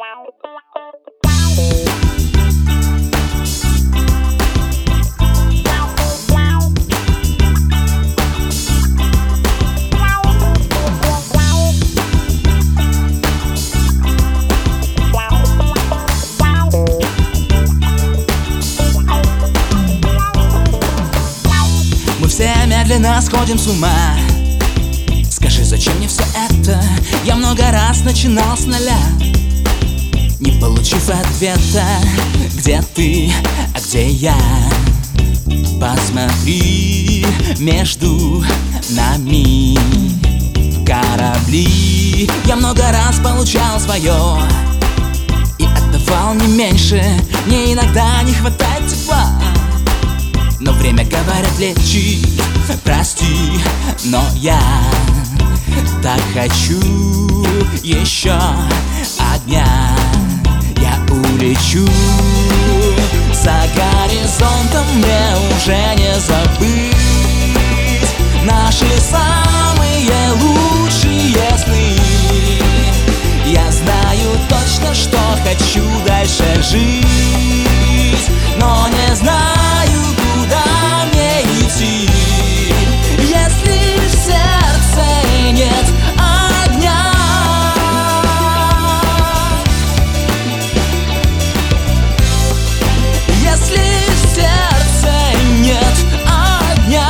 Мы все медленно сходим с ума. Скажи, зачем мне все это? Я много раз начинал с нуля, не получив ответа. Где ты, а где я? Посмотри, между нами корабли. Я много раз получал свое и отдавал не меньше. Мне иногда не хватает тепла, но время, говорят, лечит. Прости, но я так хочу еще огня. Я улечу за горизонтом, мне уже не забыть наши самые лучшие сны. Я знаю точно, что хочу дальше жить, но не знаю, куда мне идти, если в сердце нет огня. Если в сердце нет огня.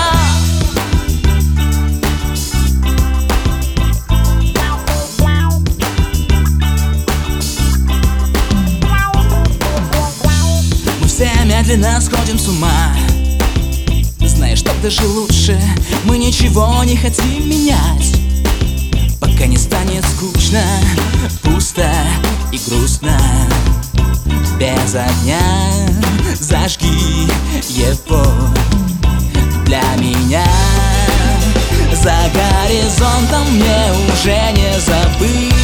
Мы все медленно сходим с ума. Знаешь, так даже лучше. Мы ничего не хотим менять, пока не станет скучно, пусто и грустно. Без огня зажги его для меня. За горизонтом мне уже не забыть